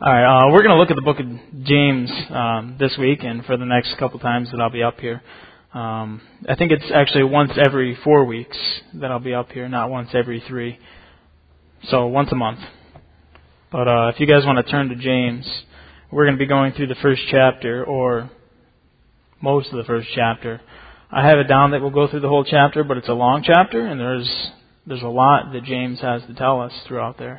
All right, we're going to look at the book of James this week and for the next couple times that I'll be up here. I think it's actually once every 4 weeks that I'll be up here, not once every 3. So once a month. But if you guys want to turn to James, we're going to be going through the first chapter, or most of the first chapter. I have it down that we'll go through the whole chapter, but it's a long chapter, and there's a lot that James has to tell us throughout there.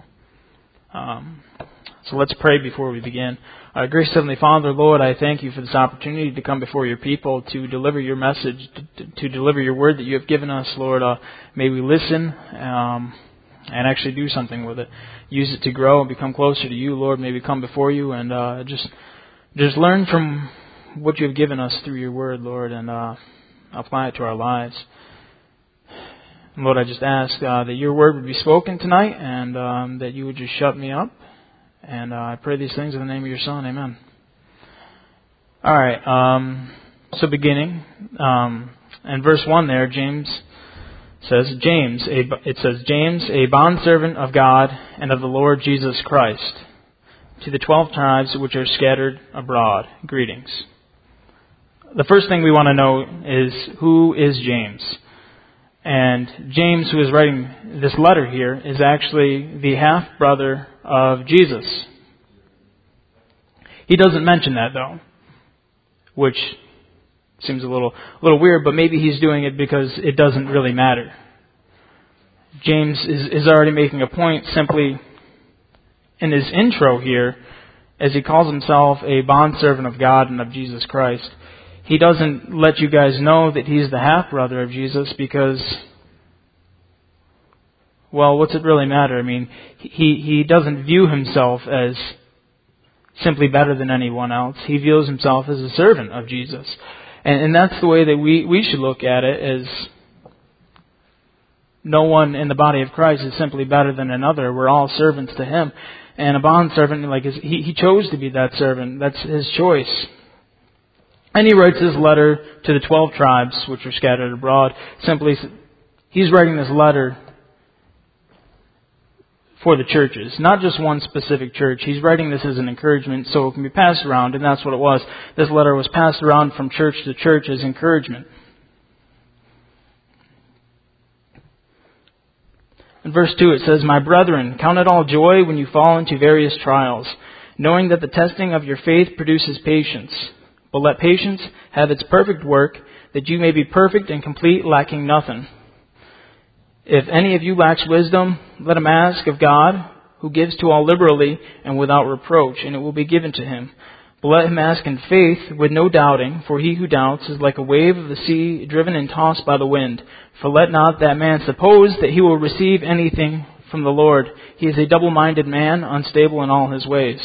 So let's pray before we begin. Gracious Heavenly Father, Lord, I thank you for this opportunity to come before your people, to deliver your message, to deliver your word that you have given us, Lord. May we listen and actually do something with it. Use it to grow and become closer to you, Lord. May we come before you and just learn from what you have given us through your word, Lord, and apply it to our lives. Lord, I just ask that your word would be spoken tonight and that you would just shut me up. And I pray these things in the name of your Son. Amen. All right. So beginning, in verse 1 there, James, a bondservant of God and of the Lord Jesus Christ, to the 12 tribes which are scattered abroad. Greetings. The first thing we want to know is, who is James? And James, who is writing this letter here, is actually the half-brother of Jesus. He doesn't mention that, though, which seems a little weird, but maybe he's doing it because it doesn't really matter. James is already making a point simply in his intro here, as he calls himself a bondservant of God and of Jesus Christ. He doesn't let you guys know that he's the half-brother of Jesus because, well, what's it really matter? I mean, he doesn't view himself as simply better than anyone else. He views himself as a servant of Jesus. And that's the way that we should look at it, as no one in the body of Christ is simply better than another. We're all servants to him. And a bondservant, he chose to be that servant. That's his choice. And he writes this letter to the 12 tribes which are scattered abroad. Simply, he's writing this letter for the churches, not just one specific church. He's writing this as an encouragement so it can be passed around, and that's what it was. This letter was passed around from church to church as encouragement. In verse 2 it says, "My brethren, count it all joy when you fall into various trials, knowing that the testing of your faith produces patience. But let patience have its perfect work, that you may be perfect and complete, lacking nothing. If any of you lacks wisdom, let him ask of God, who gives to all liberally and without reproach, and it will be given to him. But let him ask in faith, with no doubting, for he who doubts is like a wave of the sea, driven and tossed by the wind. For let not that man suppose that he will receive anything from the Lord. He is a double-minded man, unstable in all his ways."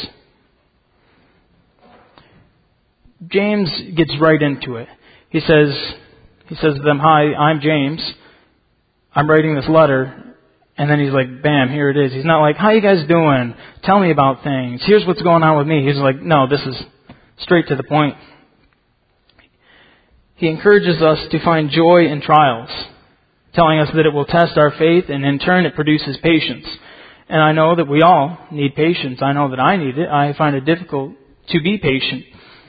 James gets right into it. He says to them, "Hi, I'm James. I'm writing this letter." And then he's like, bam, here it is. He's not like, "How you guys doing? Tell me about things. Here's what's going on with me." He's like, no, this is straight to the point. He encourages us to find joy in trials, telling us that it will test our faith, and in turn it produces patience. And I know that we all need patience. I know that I need it. I find it difficult to be patient.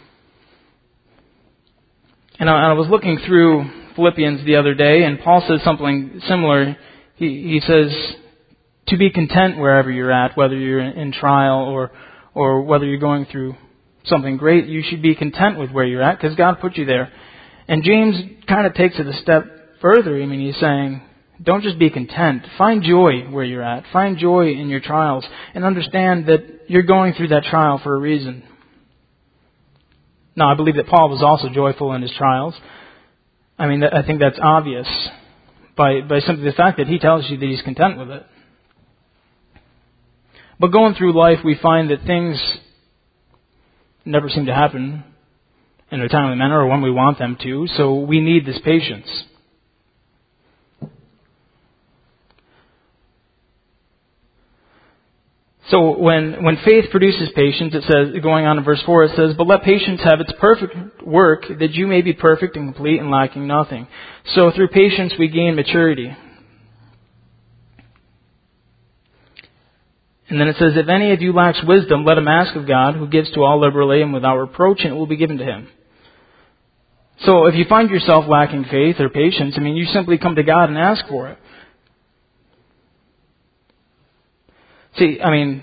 And I was looking through Philippians the other day, and Paul says something similar. He says to be content wherever you're at, whether you're in trial or whether you're going through something great. You should be content with where you're at because God put you there. And James kind of takes it a step further. I mean, he's saying, don't just be content. Find joy where you're at. Find joy in your trials and understand that you're going through that trial for a reason. Now, I believe that Paul was also joyful in his trials. I mean, I think that's obvious by simply the fact that he tells you that he's content with it. But going through life, we find that things never seem to happen in a timely manner or when we want them to, so we need this patience. So when faith produces patience, it says, going on in verse 4, it says, "But let patience have its perfect work, that you may be perfect and complete and lacking nothing." So through patience we gain maturity. And then it says, if any of you lacks wisdom, let him ask of God, who gives to all liberally and without reproach, and it will be given to him. So if you find yourself lacking faith or patience, you simply come to God and ask for it. See,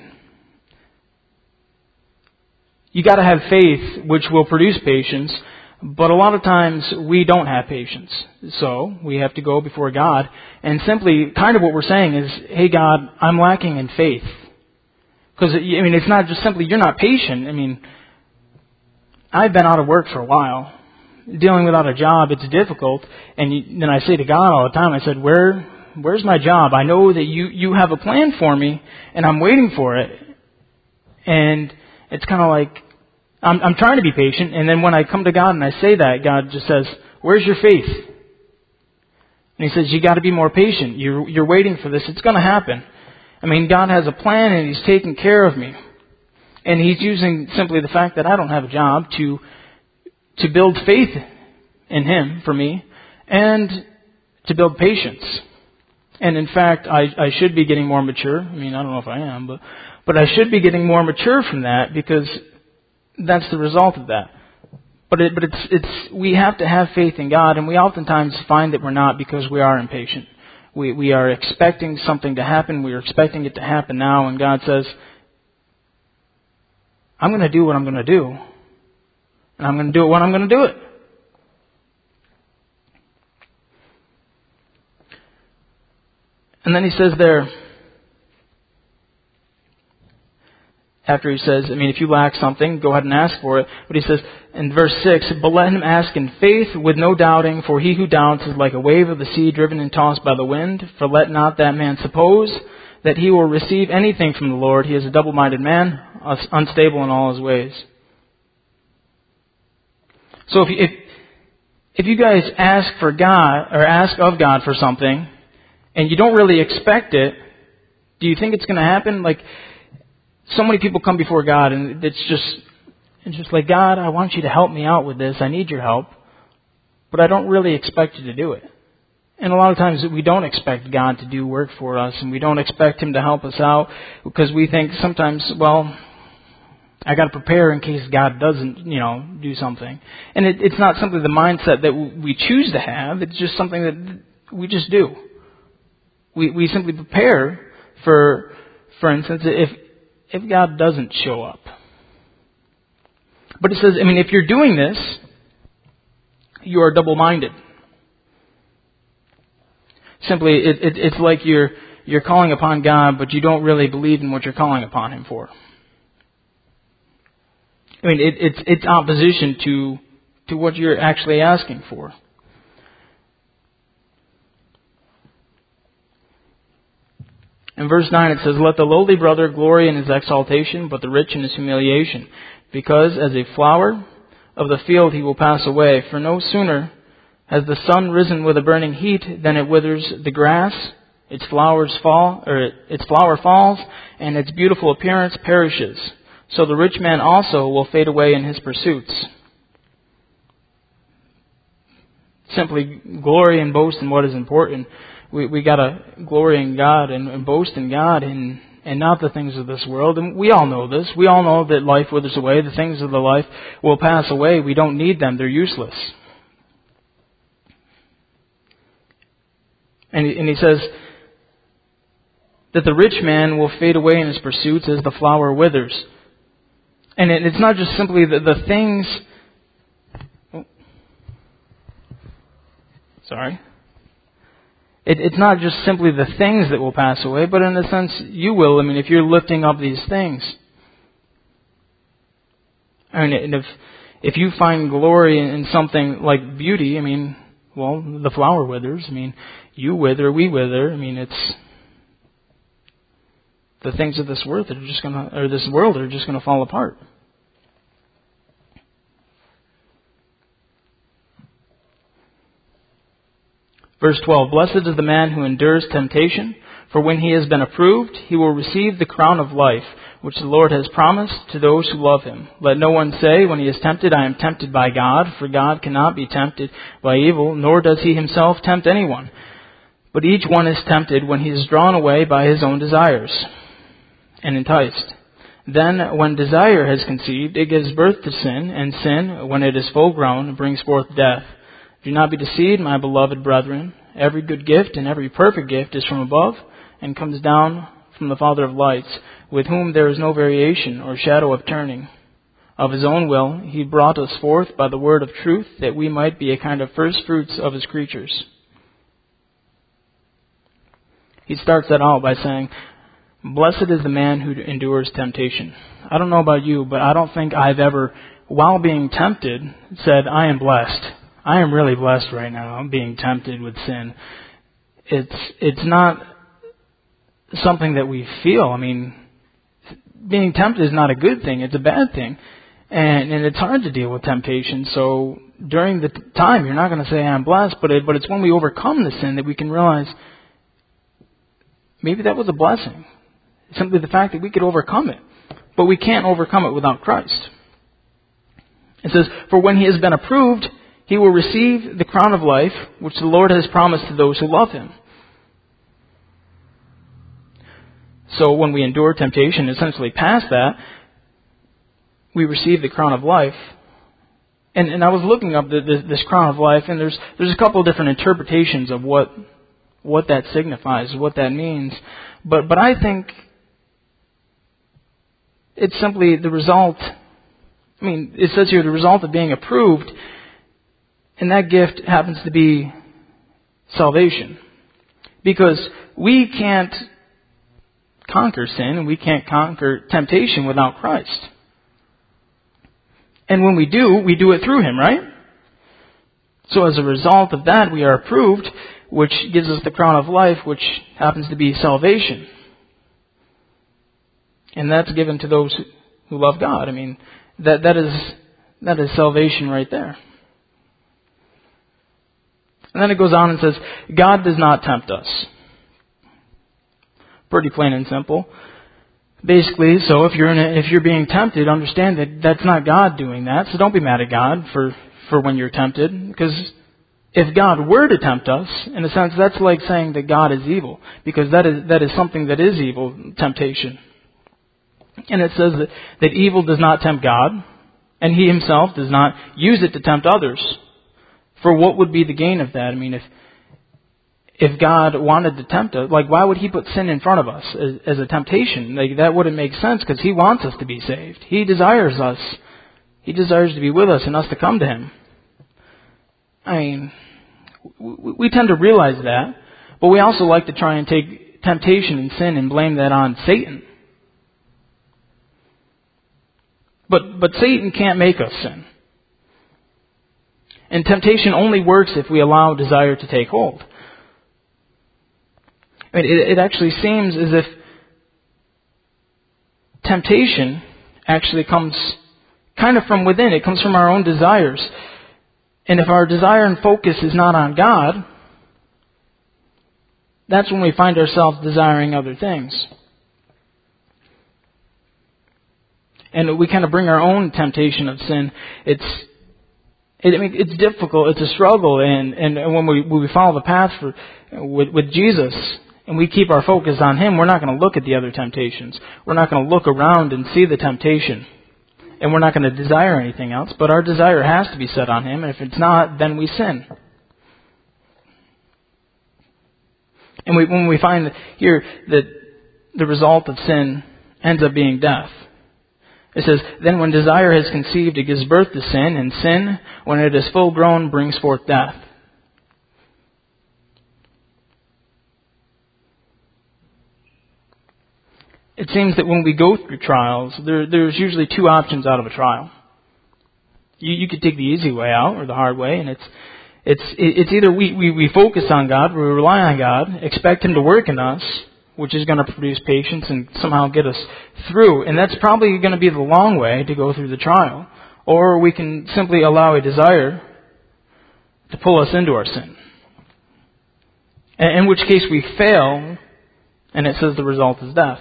you got to have faith, which will produce patience, but a lot of times we don't have patience. So we have to go before God, and simply, kind of what we're saying is, hey God, I'm lacking in faith. Because, it's not just simply, you're not patient. I've been out of work for a while. Dealing without a job, it's difficult. And then I say to God all the time, I said, where's my job? I know that you have a plan for me, and I'm waiting for it. And it's kind of like, I'm trying to be patient, and then when I come to God and I say that, God just says, where's your faith? And He says, you got to be more patient. You're waiting for this. It's going to happen. God has a plan, and He's taking care of me. And He's using simply the fact that I don't have a job to build faith in Him for me, and to build patience. And in fact, I should be getting more mature. I don't know if I am, but I should be getting more mature from that, because that's the result of that. But we have to have faith in God, and we oftentimes find that we're not, because we are impatient. We are expecting something to happen. We are expecting it to happen now, and God says, I'm going to do what I'm going to do. And I'm going to do it when I'm going to do it. And then He says there, after He says, if you lack something, go ahead and ask for it. But He says in verse 6, but let him ask in faith with no doubting, for he who doubts is like a wave of the sea driven and tossed by the wind. For let not that man suppose that he will receive anything from the Lord. He is a double-minded man, unstable in all his ways. So if you guys ask for God, or ask of God for something, and you don't really expect it, do you think it's going to happen? Like, so many people come before God, and it's just like, God, I want you to help me out with this. I need your help, but I don't really expect you to do it. And a lot of times we don't expect God to do work for us, and we don't expect Him to help us out, because we think sometimes, well, I got to prepare in case God doesn't, do something. And it's not simply the mindset that we choose to have. It's just something that we just do. We simply prepare for instance, if God doesn't show up. But it says, if you're doing this, you are double-minded. Simply, it's like you're calling upon God, but you don't really believe in what you're calling upon Him for. It's opposition to what you're actually asking for. In verse 9 it says, let the lowly brother glory in his exaltation, but the rich in his humiliation. Because as a flower of the field he will pass away. For no sooner has the sun risen with a burning heat than it withers the grass, its flower falls, and its beautiful appearance perishes. So the rich man also will fade away in his pursuits. Simply glory and boast in what is important. We got to glory in God and boast in God and not the things of this world. And we all know this. We all know that life withers away. The things of the life will pass away. We don't need them. They're useless. And he says that the rich man will fade away in his pursuits as the flower withers. And it's not just simply the things... It's not just simply the things that will pass away, but in a sense, you will. If you're lifting up these things. And if you find glory in something like beauty, the flower withers. You wither, we wither. It's the things of this world that are just gonna fall apart. Verse 12, blessed is the man who endures temptation, for when he has been approved, he will receive the crown of life, which the Lord has promised to those who love Him. Let no one say, when he is tempted, I am tempted by God, for God cannot be tempted by evil, nor does He Himself tempt anyone. But each one is tempted when he is drawn away by his own desires. and enticed. Then, when desire has conceived, it gives birth to sin, and sin, when it is full grown, brings forth death. Do not be deceived, my beloved brethren. Every good gift and every perfect gift is from above, and comes down from the Father of lights, with whom there is no variation or shadow of turning. Of his own will, he brought us forth by the word of truth, that we might be a kind of first fruits of his creatures. He starts that out by saying, blessed is the man who endures temptation. I don't know about you, but I don't think I've ever, while being tempted, said, I am blessed. I am really blessed right now. I'm being tempted with sin. It's not something that we feel. I mean, being tempted is not a good thing. It's a bad thing. And it's hard to deal with temptation. So during the time, you're not going to say I'm blessed, but it's when we overcome the sin that we can realize maybe that was a blessing. Simply the fact that we could overcome it. But we can't overcome it without Christ. It says, for when he has been approved, he will receive the crown of life, which the Lord has promised to those who love him. So when we endure temptation, essentially past that, we receive the crown of life. And I was looking up this crown of life, and there's a couple of different interpretations of what that signifies, what that means. But I think it's simply the result. I mean, it says here the result of being approved, and that gift happens to be salvation. Because we can't conquer sin, and we can't conquer temptation without Christ. And when we do it through him, right? So as a result of that, we are approved, which gives us the crown of life, which happens to be salvation. And that's given to those who love God. I mean, that is salvation right there. And then it goes on and says, God does not tempt us. Pretty plain and simple. Basically, so if you're being tempted, understand that that's not God doing that. So don't be mad at God for when you're tempted, because if God were to tempt us, in a sense, that's like saying that God is evil, because that is something that is evil, temptation. And it says that evil does not tempt God, and he himself does not use it to tempt others. For what would be the gain of that? I mean, if God wanted to tempt us, like, why would he put sin in front of us as a temptation? Like, that wouldn't make sense, because he wants us to be saved. He desires us. He desires to be with us and us to come to him. I mean, we tend to realize that, but we also like to try and take temptation and sin and blame that on Satan. But Satan can't make us sin. And temptation only works if we allow desire to take hold. I mean, it actually seems as if temptation actually comes kind of from within. It comes from our own desires. And if our desire and focus is not on God, that's when we find ourselves desiring other things. And we kind of bring our own temptation of sin. It's difficult. It's a struggle. And when we follow the path with Jesus, and we keep our focus on him, we're not going to look at the other temptations. We're not going to look around and see the temptation. And we're not going to desire anything else. But our desire has to be set on him. And if it's not, then we sin. And when we find here that the result of sin ends up being death. It says, then when desire has conceived, it gives birth to sin. And sin, when it is full grown, brings forth death. It seems that when we go through trials, there's usually two options out of a trial. You could take the easy way out or the hard way, and it's either we focus on God, we rely on God, expect him to work in us, which is going to produce patience and somehow get us through, and that's probably going to be the long way to go through the trial. Or we can simply allow a desire to pull us into our sin. In which case we fail, and it says the result is death.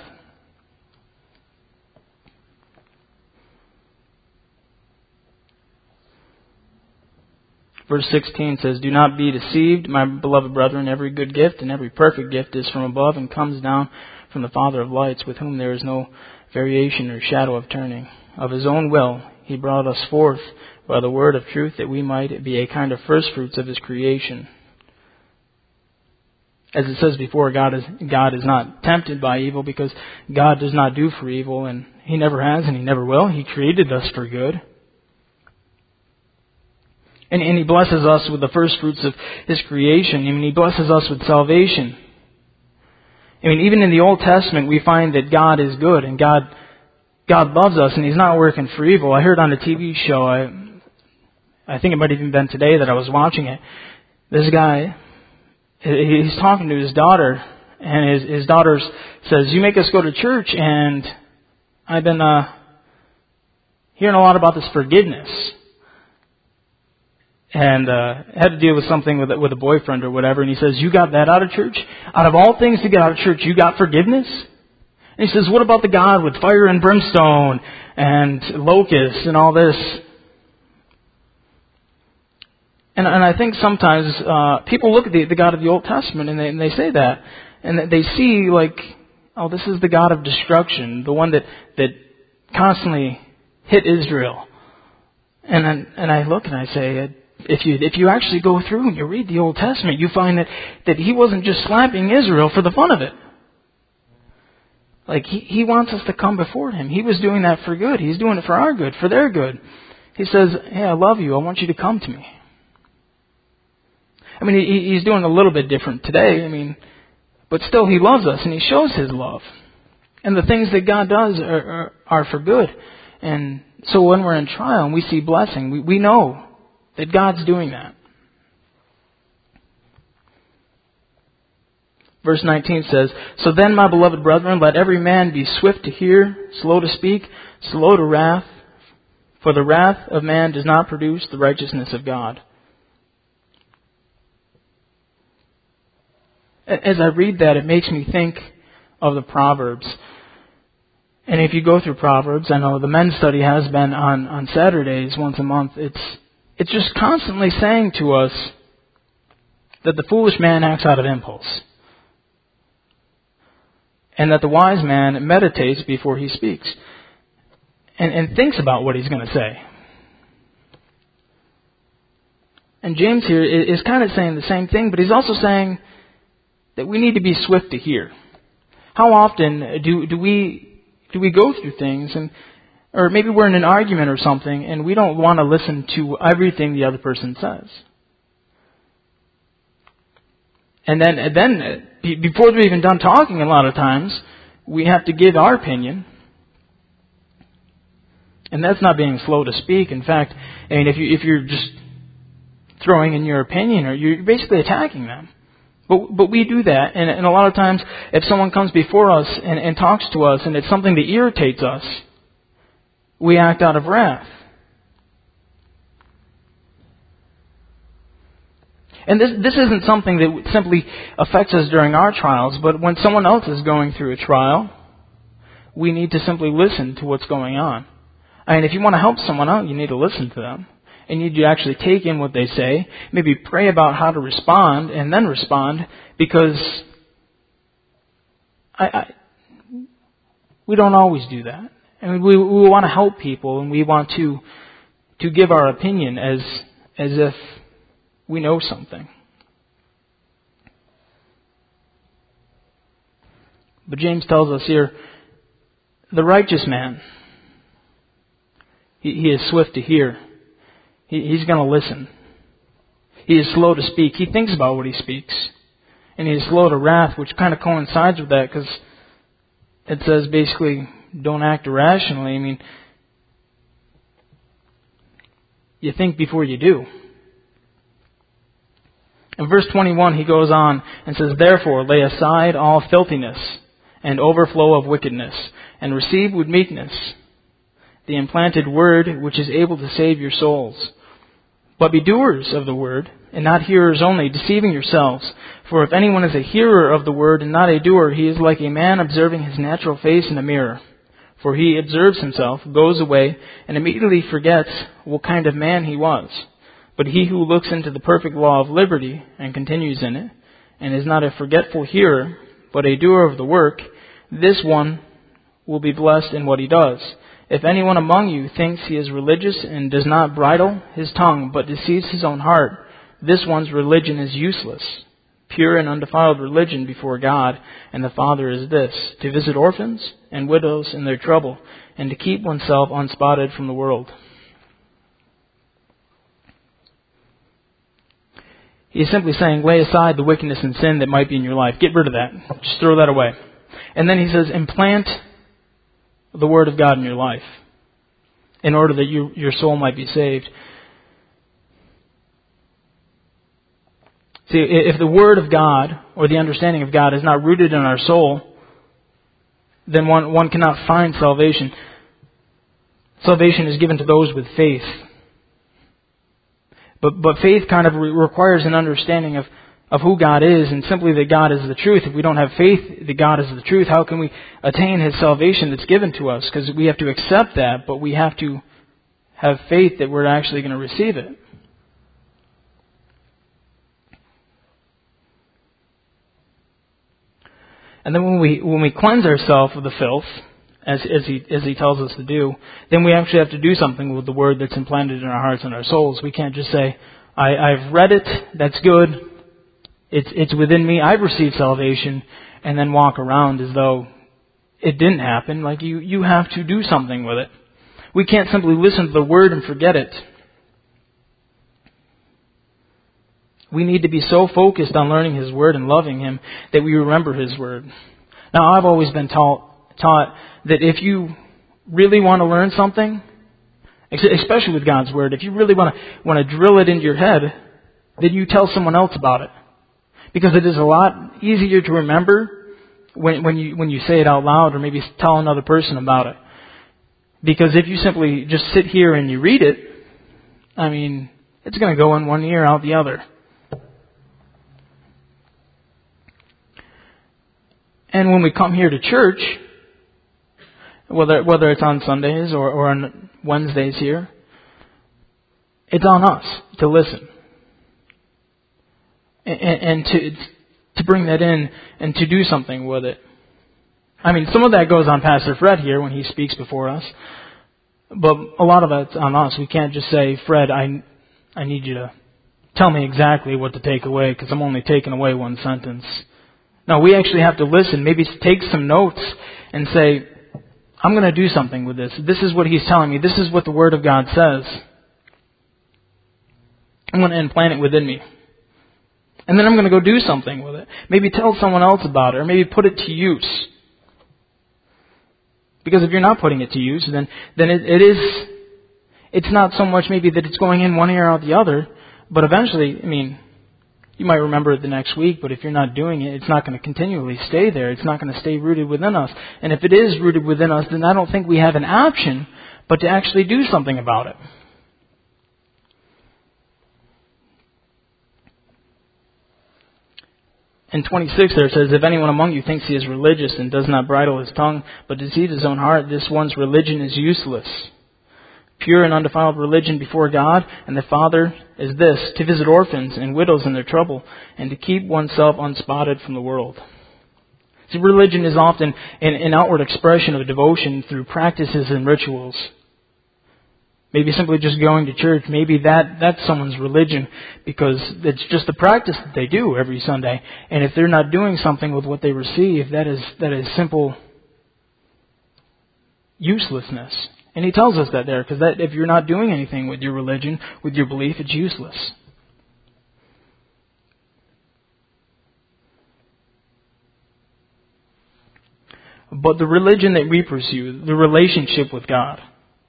Verse 16 says, "Do not be deceived, my beloved brethren. Every good gift and every perfect gift is from above and comes down from the Father of lights, with whom there is no variation or shadow of turning. Of His own will He brought us forth by the word of truth, that we might be a kind of first fruits of His creation." As it says before, God is not tempted by evil, because God does not do for evil, and He never has and He never will. He created us for good. And He blesses us with the first fruits of His creation. I mean, He blesses us with salvation. I mean, even in the Old Testament, we find that God is good and God loves us and He's not working for evil. I heard on a TV show, I think it might have even been today that I was watching it. This guy, he's talking to his daughter, and his daughter says, "You make us go to church, and I've been hearing a lot about this forgiveness." And had to deal with something with a boyfriend or whatever. And he says, "You got that out of church? Out of all things to get out of church, you got forgiveness?" And he says, "What about the God with fire and brimstone and locusts and all this?" And I think sometimes people look at the God of the Old Testament and they say that. And they see like, oh, this is the God of destruction, the one that constantly hit Israel. And I look and I say, if you actually go through and you read the Old Testament, you find that He wasn't just slapping Israel for the fun of it. Like, He wants us to come before Him. He was doing that for good. He's doing it for our good, for their good. He says, "Hey, I love you. I want you to come to me." I mean, He's doing a little bit different today. I mean, but still He loves us and He shows His love. And the things that God does are for good. And so when we're in trial and we see blessing, we know that God's doing that. Verse 19 says, "So then, my beloved brethren, let every man be swift to hear, slow to speak, slow to wrath, for the wrath of man does not produce the righteousness of God." As I read that, it makes me think of the Proverbs. And if you go through Proverbs, I know the men's study has been on Saturdays once a month. It's just constantly saying to us that the foolish man acts out of impulse, and that the wise man meditates before he speaks, and thinks about what he's going to say. And James here is kind of saying the same thing, but he's also saying that we need to be swift to hear. How often do we go through things, or maybe we're in an argument or something, and we don't want to listen to everything the other person says? And then before they're even done talking, a lot of times, we have to give our opinion. And that's not being slow to speak. In fact, I mean, if you're just throwing in your opinion, or you're basically attacking them. But we do that, and a lot of times, if someone comes before us and talks to us, and it's something that irritates us, we act out of wrath. And this isn't something that simply affects us during our trials, but when someone else is going through a trial, we need to simply listen to what's going on. I mean, if you want to help someone out, you need to listen to them. And you need to actually take in what they say, maybe pray about how to respond, and then respond, because we don't always do that. I mean, we want to help people, and we want to give our opinion as if we know something. But James tells us here, the righteous man, he is swift to hear. He's going to listen. He is slow to speak. He thinks about what he speaks. And he is slow to wrath, which kind of coincides with that, because it says basically, don't act irrationally. I mean, you think before you do. In verse 21, he goes on and says, "Therefore, lay aside all filthiness and overflow of wickedness, and receive with meekness the implanted word, which is able to save your souls. But be doers of the word, and not hearers only, deceiving yourselves. For if anyone is a hearer of the word and not a doer, he is like a man observing his natural face in a mirror. For he observes himself, goes away, and immediately forgets what kind of man he was. But he who looks into the perfect law of liberty and continues in it, and is not a forgetful hearer, but a doer of the work, this one will be blessed in what he does. If anyone among you thinks he is religious and does not bridle his tongue, but deceives his own heart, this one's religion is useless. Pure and undefiled religion before God and the Father is this, to visit orphans and widows in their trouble, and to keep oneself unspotted from the world. He's simply saying, lay aside the wickedness and sin that might be in your life. Get rid of that. Just throw that away. And then he says, implant the Word of God in your life in order that your soul might be saved. See, if the Word of God or the understanding of God is not rooted in our soul, then one cannot find salvation. Salvation is given to those with faith. But faith kind of requires an understanding of who God is and simply that God is the truth. If we don't have faith that God is the truth, how can we attain His salvation that's given to us? Because we have to accept that, but we have to have faith that we're actually going to receive it. And then when we cleanse ourselves of the filth, as he tells us to do, then we actually have to do something with the Word that's implanted in our hearts and our souls. We can't just say, I've read it, that's good, it's within me, I've received salvation, and then walk around as though it didn't happen. Like you have to do something with it. We can't simply listen to the Word and forget it. We need to be so focused on learning His Word and loving Him that we remember His Word. Now, I've always been taught that if you really want to learn something, especially with God's Word, if you really want to drill it into your head, then you tell someone else about it. Because it is a lot easier to remember when you say it out loud or maybe tell another person about it. Because if you simply just sit here and you read it, I mean, it's going to go in one ear, out the other. And when we come here to church, whether it's on Sundays or on Wednesdays here, it's on us to listen. And to bring that in and to do something with it. I mean, some of that goes on Pastor Fred here when he speaks before us. But a lot of it's on us. We can't just say, Fred, I need you to tell me exactly what to take away because I'm only taking away one sentence. No, we actually have to listen, maybe take some notes and say, I'm going to do something with this. This is what he's telling me. This is what the Word of God says. I'm going to implant it within me. And then I'm going to go do something with it. Maybe tell someone else about it, or maybe put it to use. Because if you're not putting it to use, then it's not so much maybe that it's going in one ear out the other, but eventually, I mean, you might remember it the next week, but if you're not doing it, it's not going to continually stay there. It's not going to stay rooted within us. And if it is rooted within us, then I don't think we have an option but to actually do something about it. In 26 there it says, if anyone among you thinks he is religious and does not bridle his tongue, but deceives his own heart, this one's religion is useless. Pure and undefiled religion before God and the Father is this, to visit orphans and widows in their trouble, and to keep oneself unspotted from the world. See, religion is often an outward expression of devotion through practices and rituals. Maybe simply just going to church. Maybe that's someone's religion because it's just a practice that they do every Sunday. And if they're not doing something with what they receive, that is simple uselessness. And he tells us that there, because that if you're not doing anything with your religion, with your belief, it's useless. But the religion that we pursue, the relationship with God,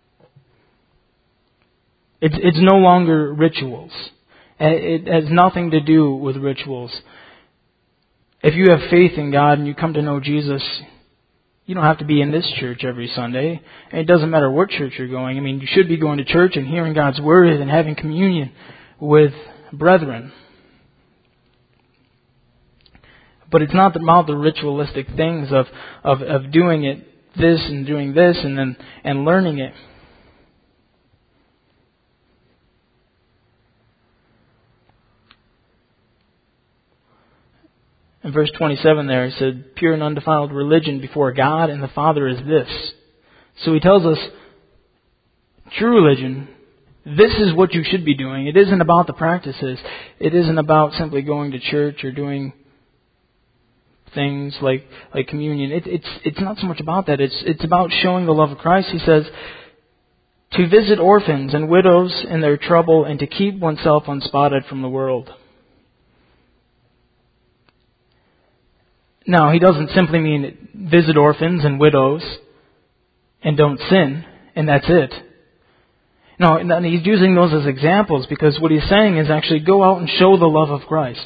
it's no longer rituals. It has nothing to do with rituals. If you have faith in God and you come to know Jesus, you don't have to be in this church every Sunday. And it doesn't matter what church you're going. I mean, you should be going to church and hearing God's Word and having communion with brethren. But it's not about the ritualistic things of doing it this and doing this and learning it. In verse 27 there, he said, pure and undefiled religion before God and the Father is this. So he tells us, true religion, this is what you should be doing. It isn't about the practices. It isn't about simply going to church or doing things like communion. It's not so much about that. It's about showing the love of Christ. He says, to visit orphans and widows in their trouble and to keep oneself unspotted from the world. Now, he doesn't simply mean visit orphans and widows and don't sin, and that's it. No, and he's using those as examples because what he's saying is actually go out and show the love of Christ.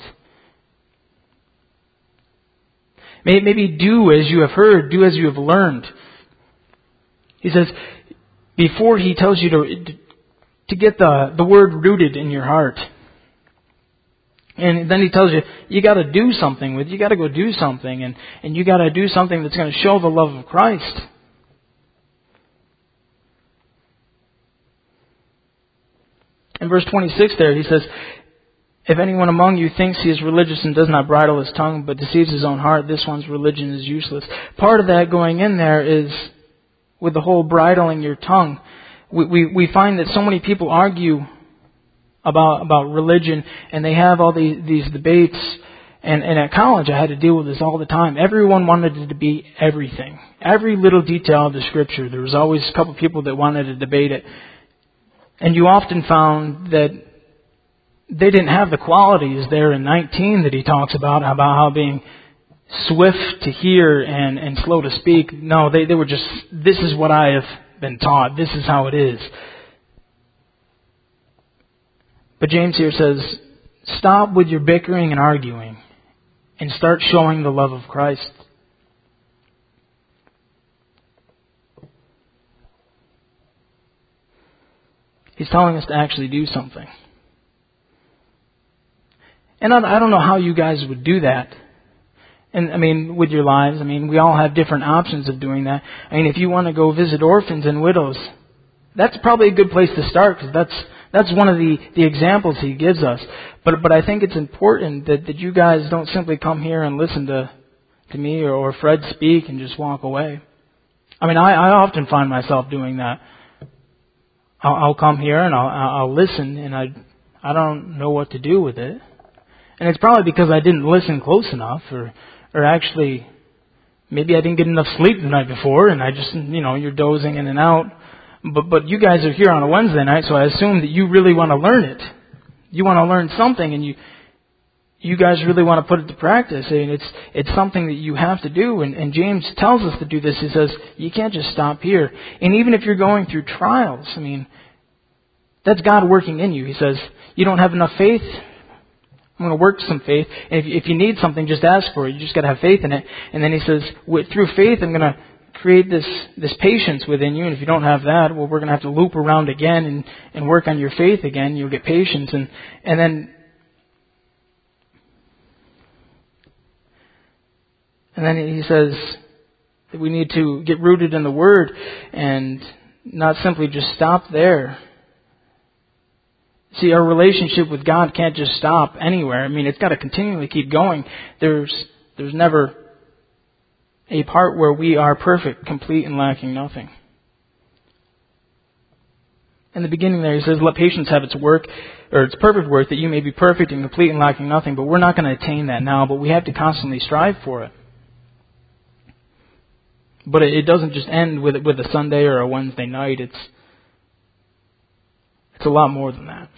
Maybe do as you have heard, do as you have learned. He says, before he tells you to get the word rooted in your heart. And then he tells you got to do something with it. You got to go do something, and you got to do something that's going to show the love of Christ. In verse 26 there, he says, if anyone among you thinks he is religious and does not bridle his tongue but deceives his own heart, this one's religion is useless. Part of that going in there is with the whole bridling your tongue. We find that so many people argue about religion, and they have all these debates. And at college, I had to deal with this all the time. Everyone wanted it to be everything. Every little detail of the Scripture. There was always a couple people that wanted to debate it. And you often found that they didn't have the qualities there in 19 that he talks about how being swift to hear and slow to speak. No, they were just, this is what I have been taught. This is how it is. But James here says, stop with your bickering and arguing and start showing the love of Christ. He's telling us to actually do something. And I don't know how you guys would do that. And I mean, with your lives, I mean, we all have different options of doing that. I mean, if you want to go visit orphans and widows, that's probably a good place to start because that's one of the examples he gives us. But I think it's important that you guys don't simply come here and listen to me or Fred speak and just walk away. I mean, I often find myself doing that. I'll come here and I'll listen, and I don't know what to do with it. And it's probably because I didn't listen close enough, or actually maybe I didn't get enough sleep the night before, and I just, you're dozing in and out. But you guys are here on a Wednesday night, so I assume that you really want to learn it. You want to learn something, and you guys really want to put it to practice. And it's something that you have to do. And James tells us to do this. He says, you can't just stop here. And even if you're going through trials, I mean, that's God working in you. He says, you don't have enough faith? I'm going to work some faith. And if you need something, just ask for it. You just got to have faith in it. And then he says, through faith, I'm going to create this patience within you. And if you don't have that, well, we're going to have to loop around again and work on your faith again. You'll get patience. And then he says that we need to get rooted in the Word and not simply just stop there. See, our relationship with God can't just stop anywhere. I mean, it's got to continually keep going. There's never a part where we are perfect, complete, and lacking nothing. In the beginning there, he says, let patience have its work, or its perfect work, that you may be perfect and complete and lacking nothing. But we're not going to attain that now, but we have to constantly strive for it. But it doesn't just end with a Sunday or a Wednesday night. It's a lot more than that.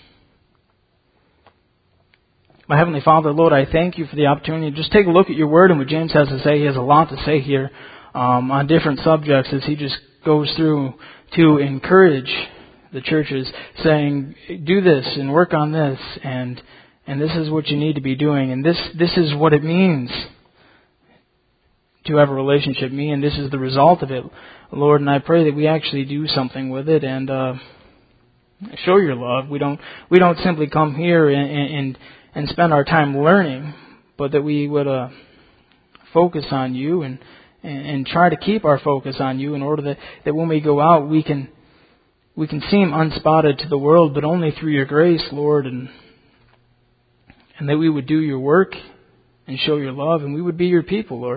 My Heavenly Father, Lord, I thank you for the opportunity to just take a look at your Word and what James has to say. He has a lot to say here on different subjects as he just goes through to encourage the churches, saying, do this and work on this, and this is what you need to be doing, and this is what it means to have a relationship with me, and this is the result of it, Lord. And I pray that we actually do something with it and show your love. We don't simply come here and spend our time learning, but that we would focus on you and try to keep our focus on you in order that when we go out we can seem unspotted to the world, but only through your grace, Lord, and that we would do your work and show your love, and we would be your people, Lord.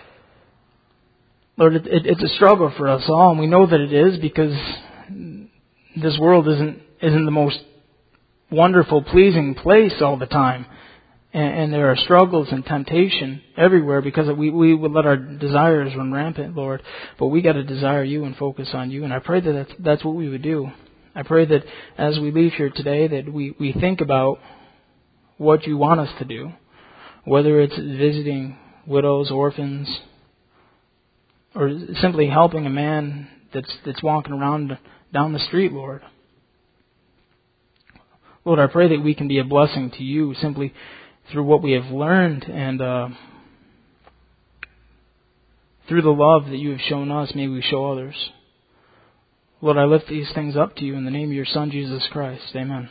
Lord, it's a struggle for us all, and we know that it is because this world isn't the most wonderful, pleasing place all the time. And there are struggles and temptation everywhere because we would let our desires run rampant, Lord. But we got to desire you and focus on you. And I pray that that's what we would do. I pray that as we leave here today that we think about what you want us to do, whether it's visiting widows, orphans, or simply helping a man that's walking around down the street, Lord. Lord, I pray that we can be a blessing to you simply through what we have learned and through the love that you have shown us, may we show others. Lord, I lift these things up to you in the name of your Son, Jesus Christ. Amen.